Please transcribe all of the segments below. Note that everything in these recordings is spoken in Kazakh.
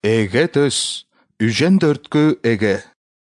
Эге төс, үжен дөрткө эге.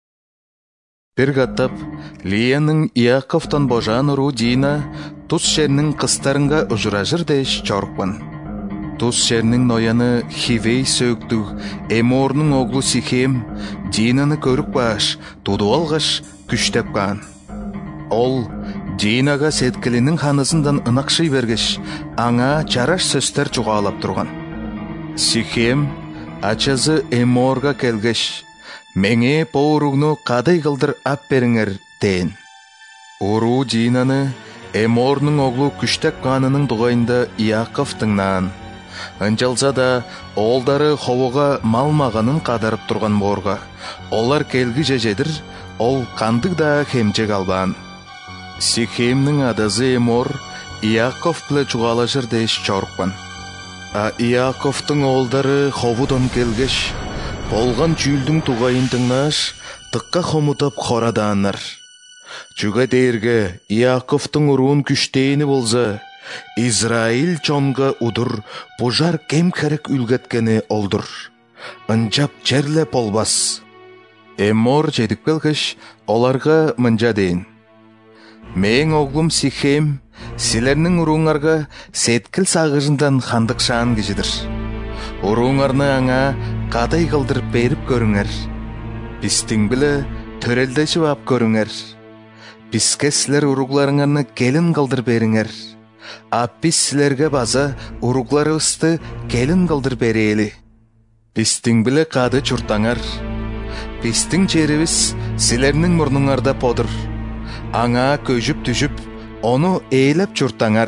Бір қаттап, Лияның Иаковтан божан ұру Дина тұс шерінің қыстарынға ұжыражыр дәш чорқпын. Тұс шерінің нояны Хивей сөктүг, Эморның оғлу Сихем Динаны көріп баш, туду алғаш күштеп қан. Ол Динаға сеткілінің ханысындан ынақшый бергеш, аңа чараш сөстер чуғалап тұрған. Сихем ачазы Эморға келгеш, «Меңе по уругну қадай қылдыр ап беріңер» дейін. Уру Динаны Эморның оғлу күштеп қанының дұғайында Иаковтыңнан. Анчалса да, олдары ховуға малмағанын қадарып тұрған борға. Олар келгі жежедір, ол қандық да хемчек албан. Сихемнің адазы Эмор Иаков білі чуғалашыр дейш чорқпан. А Иаковтың олдары ховудан келгеш, болған чүлдің туғайын тыңнаш, тыққа хомутап қораданыр. Чуға дейірге Иаковтың ұруын күштейіні болса, Израиль чонға удыр, пожар кем керек үлгеткені олдыр. Анчап черле полбас. Эмор жетік белгіш, оларға мұнжа дейін. Мен оғлым Сихем, сілерінің ұруыңарға сеткіл сағыжындан хандық шаан кежедір. Ұруыңарны аңа қадай қылдырып беріп көріңер. Бістің білі төрелдеші бап көріңер. Біске сілер ұруғларыңарны келін қылдыр беріңер. Ап біз сілерге база ұруғлары ұсты келін қылдыр берейлі. Бістің білі қады чұртаңар. Бістің черевіз сілерінің мұрныңарда подыр. Аңа көжіп-түжіп, оны ейлеп чұртаңар.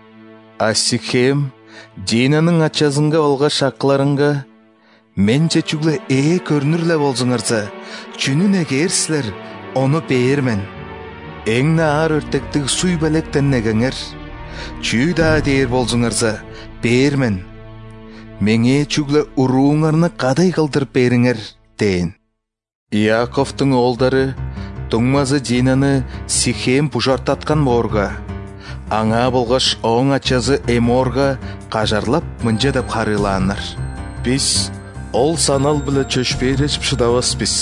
Сихем Динаның ачазынға олға шаққыларыңға, мен чечугле көрнүрле болзыңарса, чүнүн эгерсілер, оны бейірмен. Эңна ар өртектіг суй бәлектен негеңер, чүйда дейір болзыңарса, бейірмен. Меңе чүгле ұруыңарны қадай қылдыр беріңер, дейін. Иаковтың олдары Туңмазы Динаны Сихем пұжартатқан борға. Аңа болғаш оң ачазы Эморға қажарлап мұнжа деп қарыланыр. Біз ол санал білі чөшпейрешіп шыдавас біз.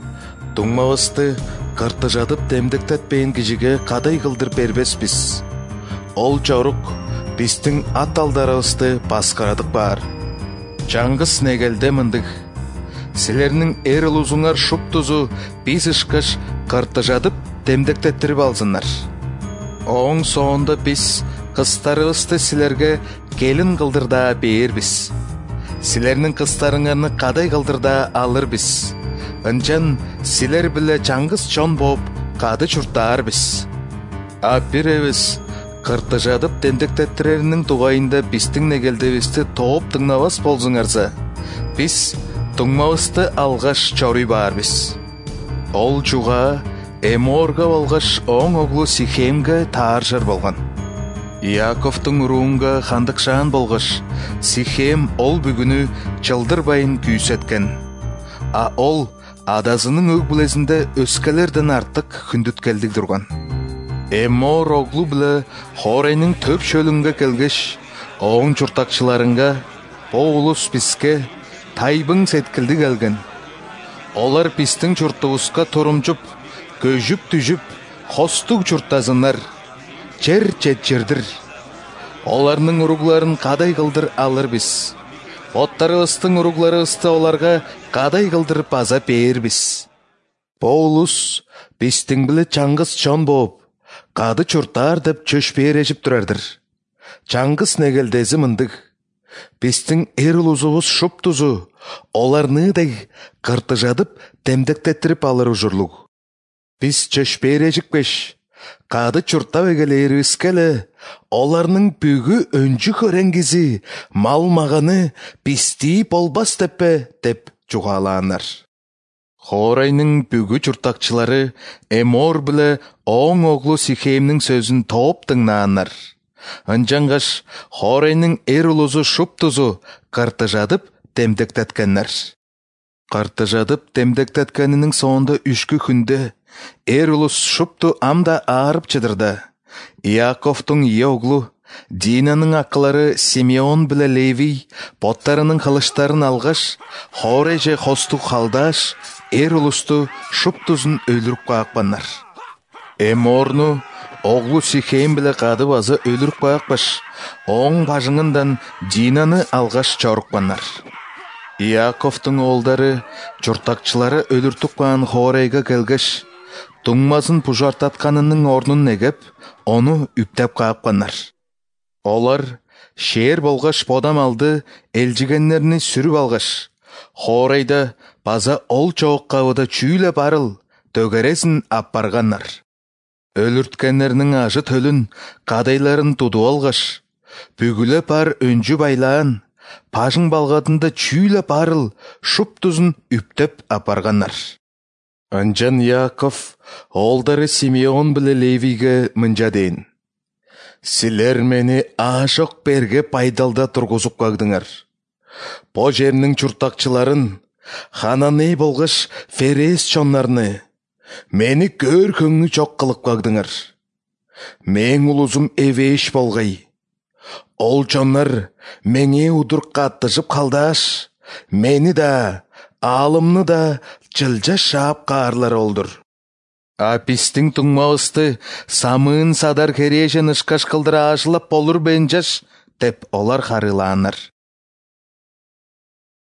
Туңмавасты қырты жадып демдіктет бейін кежіге қадай қылдыр бербес біз. Ол чорық біздің ат алдарығысты басқарадық бар. Чаңғыс негелде мындық. Сілерінің әріл ұзыңар шуп тұзу біз ішкіш қырты жадып демдіктеттіріп алзынар. Оң соңында біз қыстарығысты сілерге келін қылдырда бейір біз. Сілерінің қыстарыңарны қадай қылдырда алыр біз. Үнчен сілер білі чаңғыз чон боп қады чұрттар біз. Бір әвіз қырты жадып демдіктеттірерінің туғайында біздің негелдевісті топ тыңнавас болзыңарса, біз туңмавысты алғаш чорый бар біз. Ол чуға Эморға болғаш оң оғлу Сихемге тааржар болған. Иаковтың ұруыңға хандық шаан болғаш, Сихем ол бүгіні чылдырбайын күйсеткен. Ол адазының өг білезінде өскелерден артық хүндіт келдік тұрған. Эмор оғлу білі хорайның төп шөліңге келгеш, оң чұртақшыларыңға, боғылыс бізге тайбың сеткілді келген. Олар біздің чұртығысқа тұрымчып, көжіп-түжіп, қостық чұрттазынар, чер-чет-чердір. Оларның ұруғларын қадай қылдыр алыр біз. Оттарығыстың ұруғлары ұсты оларға қадай қылдыр база бейір біз. Боғылыс біздің білі чаңғыз чон боп, қады чұрттар деп чөшпейір ежіп тұрардыр. Чаңғыз негелдезі мындық. Біздің әріл ұзығыз шуп тұзу, оларны дәй қырты жадып демдіктеттіріп алыр ұжырлық. Біз чөшпейір ежікпеш, қады чұрттап егелер өскелі, оларның бүгі өнжі көреңгізі, мал мағаны бізді болбас теппе деп чуғаланыр. Хорайның бүгі чұртақчылары Эмор білі оң оғлу Сихемнің сөзін топ тыңнаныр. Анжанғаш хорайның әрілузу шуп тұзу қырты жадып демдіктеткеннер. Қырты жадып демдіктеткенінің соңында үшкі күнде әрілуз шупту амда арып чыдырды. Иаковтың оғлу Динаның ақылары Симеон біле Леви боттарының қылыштарын алғаш, хореже хосту қалдаш, улусту шуптузун өліріп қақпанар. Орну оғлу Сихем біле қады базы өліріп қақпаш, оң бажыңындан Динаны алғаш чорықпанар. Иаковтың олдары, жұртақчылары өліртіп қаған хорейге келгеш, туңмасын пұжартатқанының орнын негіп, оны үптеп қақпанар. Олар шер болғаш подам алды, елжігенлеріні сүріп алғаш. Хорейді база ол чоқ қауыда чүйлі барыл, төгересін аппарғанар. Өлірткенлерінің ажы төлін, қадайларын туду алғаш. Бүгілі бар өнжі байлаан, пажың балғадында чүйлі барыл, шуп тұзын үптеп апарғанар. Анжан Яков олдары Симеон біле Левиге мынжа дейін. Сілер мені ашық берге пайдалда тұрғызып қағдыңар. По жерінің чұртақчыларын, хананы болғыш ферес чонларыны, мені көр көңі чоқ қылып қағдыңар. Мен ұлызым евеш болғай. Ол чонлар мене удыр қаттыжып қалдаш, мені да, алымны да жылжа шап қарлар олдыр. Апистің тұңмауысты самын садар кережен ұшқаш қылдыра ашылап болыр бенжаш, деп олар қарыланыр.